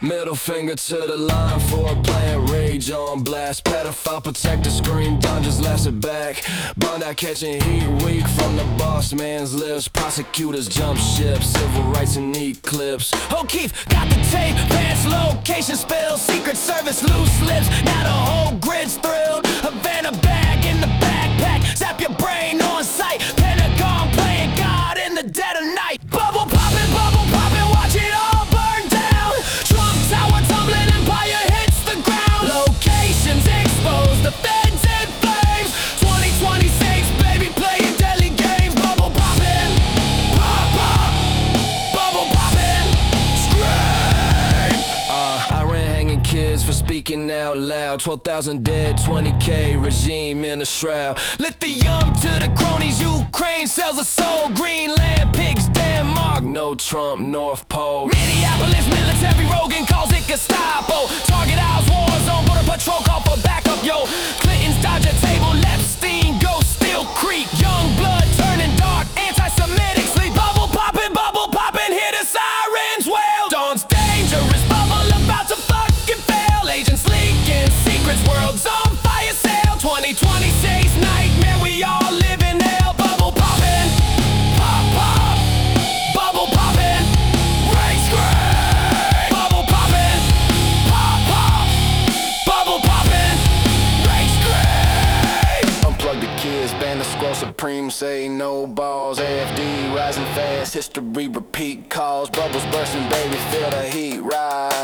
Middle finger to the line for a playing rage on blast. Pedophile protector scream, Don just laughs it back. Bondi catching heat weak from the boss man's lips. Prosecutors jump ship, civil rights and neat clips. O'Keefe got the tape, pants location spill. Secret Service loose lips, now the whole grid's thrilled. Havana bag in the backpack, zap your brain on sight. Pentagon playing God in the dead of night. Bubble poppin', watch it all burn down. Trump Tower tumbling, empire hits the ground. Locations exposed, the feds in flames. 2026, baby, playing deadly games. Bubble poppin', pop, pop. Bubble poppin', scream. Iran hanging kids for speaking out loud. 12,000 dead, 20K regime in a shroud. Lithium to the cronies, Ukraine sells a soul. Greenland pigs, Denmark, no Trump, North Pole. Minneapolis military, Rogan calls it Gestapo. Target house, war zone, border patrol call for backup, yo. Clinton's Dodger table, Epstein, Ghost, Steel Creek. Young blood turning dark, anti-Semitic sleep. Bubble poppin', hear the sirens wail. Dawn's dangerous, bubble about to fucking fail. Agents leaking, secrets, world's on fire sale. 2026 nightmare, we all live in hell. Bubble poppin', pop, pop. Bubble poppin', race scream. Bubble poppin', pop, pop. Bubble poppin', race scream. Unplug the kids, ban the squirrel supreme, say no balls. AFD rising fast, history repeat calls. Bubbles bursting, baby, feel the heat rise.